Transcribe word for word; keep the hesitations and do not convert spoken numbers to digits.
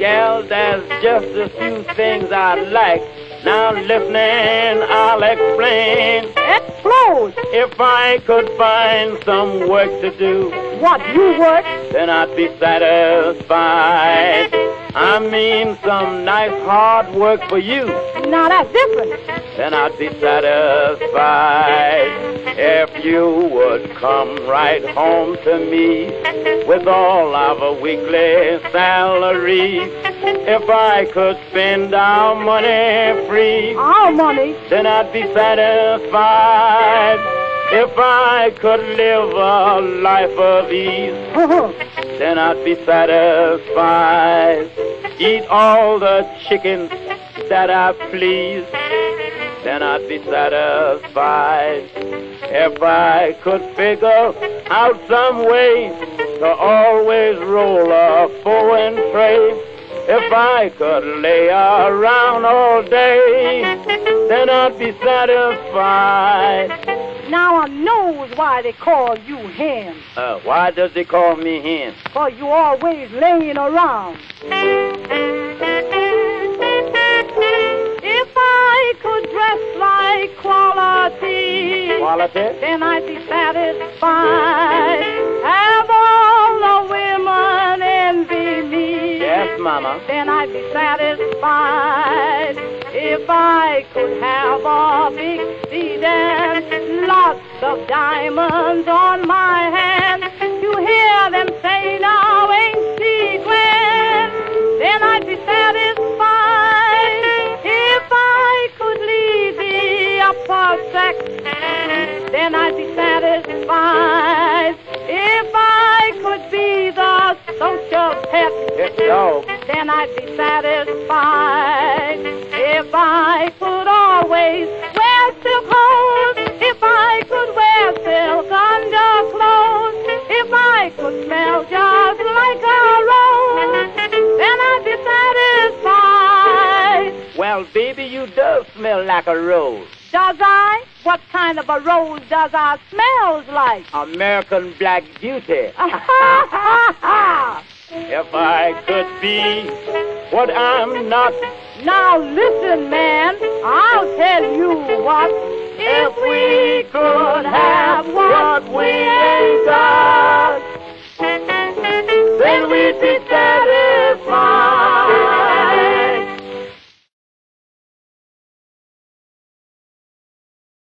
Gal, there's just a few things I like. Now listening, I'll explain. Explode! If I could find some work to do, What, you work? then I'd be satisfied. I mean some nice hard work for you, Now that's different. then I'd be satisfied. If you would come right home to me with all of a weekly salary, if I could spend our money free, Our money. then I'd be satisfied. If I could live a life of ease, Uh-huh. then I'd be satisfied. Eat all the chicken that I please, then I'd be satisfied. If I could figure out some way to always roll a foreign tray, if I could lay around all day, then I'd be satisfied. Now I knows why they call you him. Uh, why does they call me hen? Cause you always laying around. If I could dress like quality, Quality? then I'd be satisfied. Have all the women envy me, Yes, mama. then I'd be satisfied. If I could have a big seat and lots of diamonds on my hand, you hear them say, now ain't she grand, then I'd be satisfied. If I could lead the upper sex, then I'd be satisfied. If I could be the social pet, Yes, dog. then I'd be satisfied. If I could always wear silk hose, if I could wear silk underclothes, if I could smell just like a rose, then I'd be satisfied. Well, baby, you do smell like a rose. Does I? What kind of a rose does I smells like? American Black Beauty. If I could be what I'm not, Now listen, man, I'll tell you what. If we could have what we ain't got.